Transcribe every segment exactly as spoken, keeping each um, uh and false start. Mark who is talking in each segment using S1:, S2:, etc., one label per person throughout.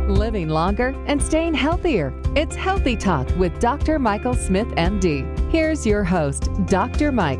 S1: living longer and staying healthier. It's Healthy Talk with Doctor Michael Smith, M D. Here's your host, Doctor Mike.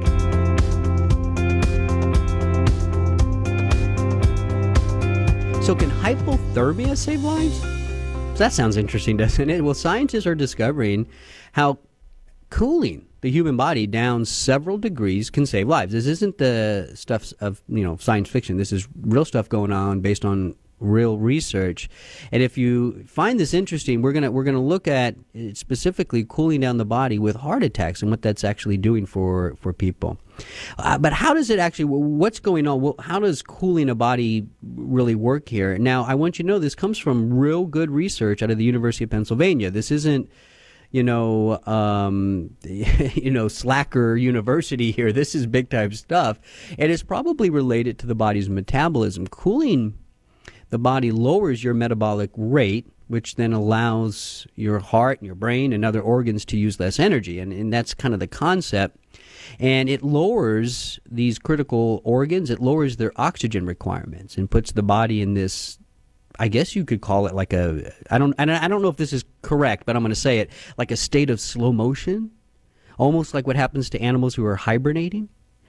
S2: So can hypothermia save lives? That sounds interesting, doesn't it? Well, scientists are discovering how cooling the human body down several degrees can save lives. This isn't the stuff of, you know, science fiction. This is real stuff going on based on real research. And if you find this interesting, we're gonna we're gonna look at specifically cooling down the body with heart attacks and what that's actually doing for for people. Uh, but how does it actually? What's going on? Well, how does cooling a body really work here? Now, I want you to know this comes from real good research out of the University of Pennsylvania. This isn't, you know, um, you know, slacker university here. This is big time stuff, and it's probably related to the body's metabolism. Cooling the body lowers your metabolic rate, which then allows your heart and your brain and other organs to use less energy. And, and that's kind of the concept. And it lowers these critical organs. It lowers their oxygen requirements and puts the body in this, I guess you could call it like a, I don't, I don't know if this is correct, but I'm going to say it, like a state of slow motion, almost like what happens to animals who are hibernating.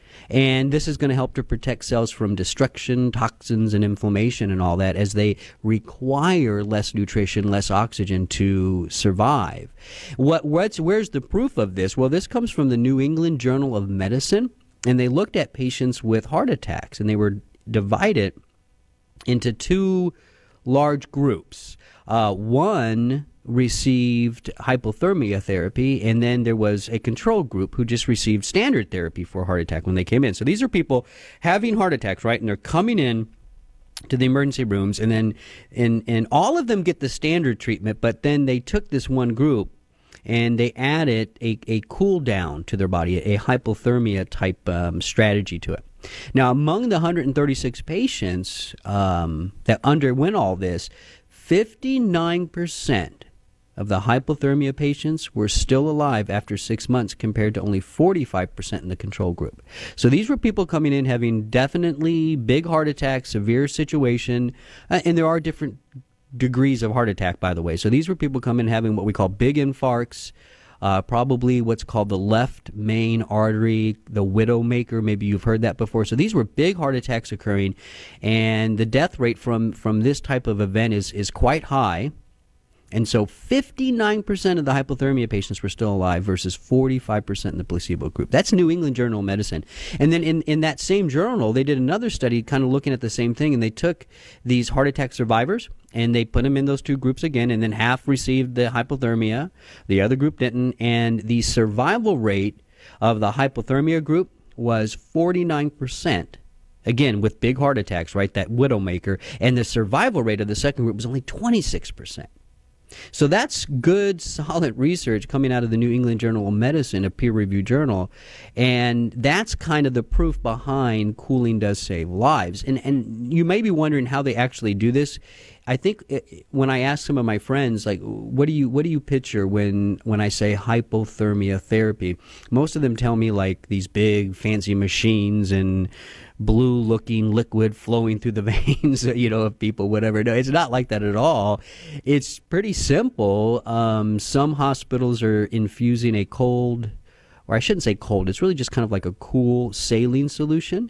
S2: And this is going to help to protect cells from destruction, toxins, and inflammation and all that as they require less nutrition, less oxygen to survive. What, what's, where's the proof of this? Well, this comes from the New England Journal of Medicine, and they looked at patients with heart attacks, and they were divided into two large groups. Uh, one received hypothermia therapy, and then there was a control group who just received standard therapy for a heart attack when they came in. So these are people having heart attacks, right? And they're coming in to the emergency rooms, and then and, and all of them get the standard treatment, but then they took this one group and they added a, a cool down to their body, a hypothermia type um, strategy to it. Now, among the one hundred thirty-six patients um, that underwent all this, fifty-nine percent of the hypothermia patients were still alive after six months compared to only forty-five percent in the control group. So these were people coming in having definitely big heart attack, severe situation, uh, and there are different degrees of heart attack, by the way. So these were people coming in having what we call big infarcts, uh, probably what's called the left main artery, the widowmaker. Maybe you've heard that before. So these were big heart attacks occurring, and the death rate from, from this type of event is, is quite high. And so fifty-nine percent of the hypothermia patients were still alive versus forty-five percent in the placebo group. That's New England Journal of Medicine. And then in, in that same journal, they did another study kind of looking at the same thing, and they took these heart attack survivors and they put them in those two groups again, and then half received the hypothermia, the other group didn't, and the survival rate of the hypothermia group was forty-nine percent. Again, with big heart attacks, right, that widowmaker, and the survival rate of the second group was only twenty-six percent. So that's good, solid research coming out of the New England Journal of Medicine, a peer-reviewed journal, and that's kind of the proof behind cooling does save lives. And and you may be wondering how they actually do this. I think it, when I ask some of my friends, like, what do you what do you picture when when I say hypothermia therapy? Most of them tell me like these big fancy machines and blue-looking liquid flowing through the veins, you know, of people, whatever. No, it's not like that at all. It's pretty simple. Um, some hospitals are infusing a cold, or I shouldn't say cold, it's really just kind of like a cool saline solution.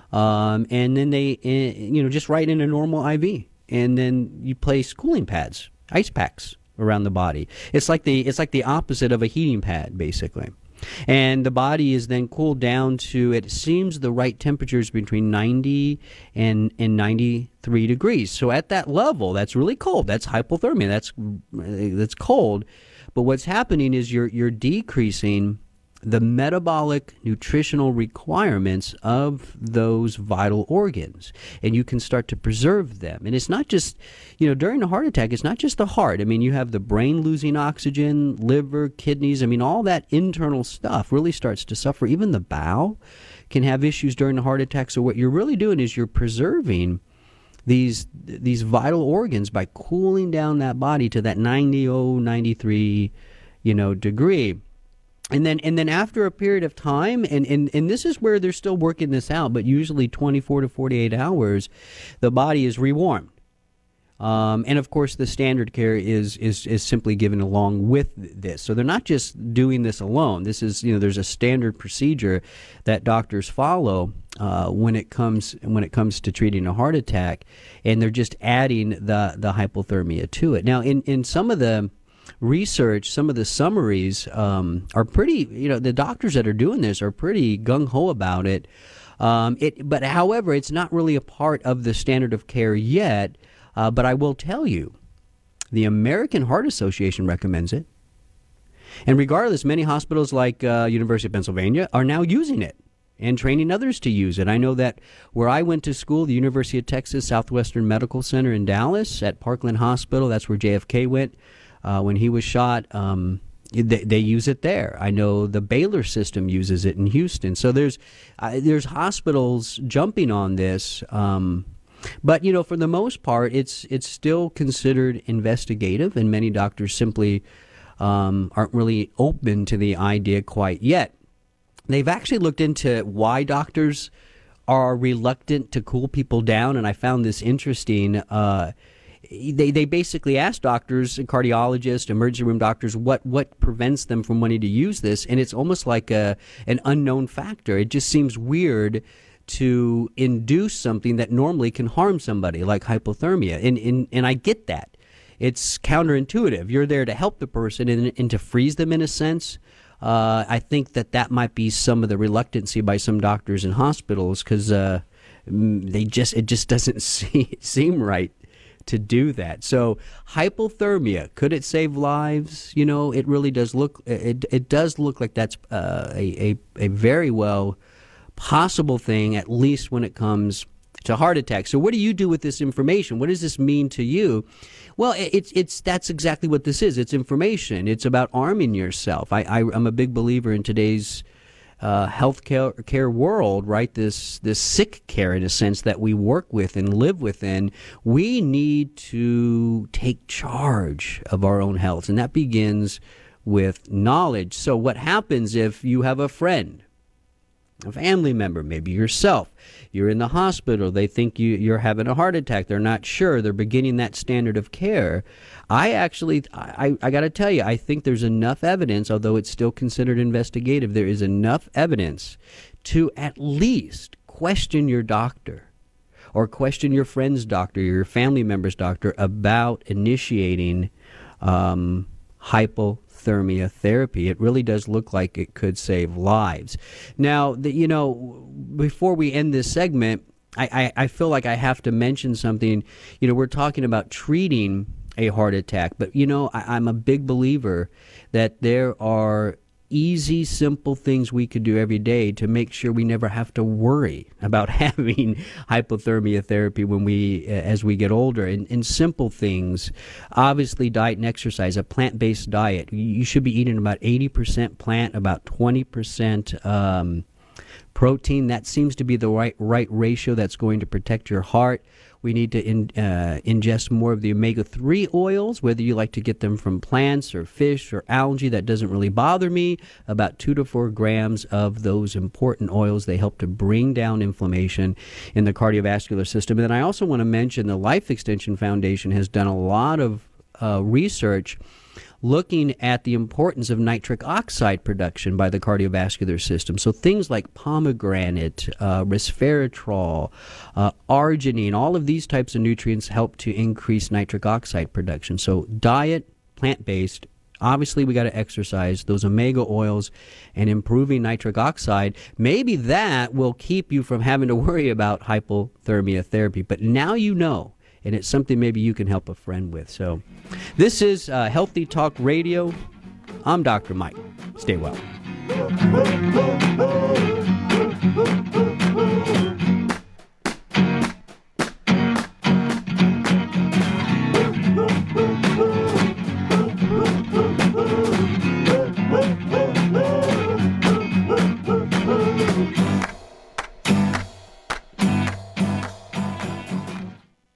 S2: Um, and then they, you know, just right in a normal I V. And then you place cooling pads, ice packs around the body. It's like the it's like the opposite of a heating pad, basically. And the body is then cooled down to, it seems, the right temperatures between ninety and, and ninety-three degrees. So at that level, that's really cold. That's hypothermia. That's that's cold. But what's happening is you're you're decreasing the metabolic nutritional requirements of those vital organs, and you can start to preserve them. And it's not just, you know, during a heart attack, it's not just the heart. I mean, you have the brain losing oxygen, liver, kidneys. I mean, all that internal stuff really starts to suffer. Even the bowel can have issues during a heart attack. So what you're really doing is you're preserving these these vital organs by cooling down that body to that ninety, oh, ninety-three, you know, degree. And then and then after a period of time, and, and, and this is where they're still working this out, but usually twenty-four to forty-eight hours, the body is rewarmed. Um, and of course, the standard care is, is is simply given along with this. So they're not just doing this alone. This is, you know, there's a standard procedure that doctors follow uh, when it comes when it comes to treating a heart attack, and they're just adding the the hypothermia to it. Now, in in some of the research, some of the summaries um, are pretty. You know, the doctors that are doing this are pretty gung ho about it. Um, it, but however, it's not really a part of the standard of care yet. Uh, but I will tell you, the American Heart Association recommends it. And regardless, many hospitals like uh, University of Pennsylvania are now using it and training others to use it. I know that where I went to school, the University of Texas Southwestern Medical Center in Dallas at Parkland Hospital, that's where J F K went uh, when he was shot. Um, they, they use it there. I know the Baylor system uses it in Houston. So there's uh, there's hospitals jumping on this. Um, But, you know, for the most part, it's it's still considered investigative, and many doctors simply um, aren't really open to the idea quite yet. They've actually looked into why doctors are reluctant to cool people down, and I found this interesting. Uh, they they basically asked doctors, cardiologists, emergency room doctors, what, what prevents them from wanting to use this, and it's almost like a an unknown factor. It just seems weird to induce something that normally can harm somebody, like hypothermia. And, and, and I get that. It's counterintuitive. You're there to help the person and, and to freeze them in a sense. Uh, I think that that might be some of the reluctancy by some doctors in hospitals because uh, they just it just doesn't see, seem right to do that. So hypothermia, could it save lives? You know, it really does look, it, it does look like that's uh, a, a, a very well possible thing, at least when it comes to heart attacks. So what do you do with this information? What does this mean to you? Well, it's it's that's exactly what this is. It's information. It's about arming yourself. I, I I'm a big believer in today's uh, health care, care world, right? This this sick care, in a sense, that we work with and live within. We need to take charge of our own health, and that begins with knowledge. So what happens if you have a friend, a family member, maybe yourself, you're in the hospital, they think you, you're having a heart attack, they're not sure, they're beginning that standard of care. I actually, I, I got to tell you, I think there's enough evidence, although it's still considered investigative, there is enough evidence to at least question your doctor or question your friend's doctor, your family member's doctor about initiating um, hypothermia. Thermia therapy. It really does look like it could save lives. Now, the, you know, before we end this segment, I, I, I feel like I have to mention something. You know, we're talking about treating a heart attack, but, you know, I, I'm a big believer that there are easy, simple things we could do every day to make sure we never have to worry about having hypothermia therapy when we, as we get older. And, and simple things, obviously diet and exercise, a plant-based diet. You should be eating about eighty percent plant, about twenty percent um, protein. That seems to be the right right ratio that's going to protect your heart. We need to in, uh, ingest more of the omega three oils, whether you like to get them from plants or fish or algae. That doesn't really bother me. About two to four grams of those important oils. They help to bring down inflammation in the cardiovascular system. And then I also want to mention the Life Extension Foundation has done a lot of uh, research looking at the importance of nitric oxide production by the cardiovascular system. So things like pomegranate, uh, resveratrol, uh, arginine, all of these types of nutrients help to increase nitric oxide production. So diet, plant-based, obviously we got to exercise, those omega oils, and improving nitric oxide. Maybe that will keep you from having to worry about hypothermia therapy. But now you know. And it's something maybe you can help a friend with. So this is uh, Healthy Talk Radio. I'm Doctor Mike. Stay well.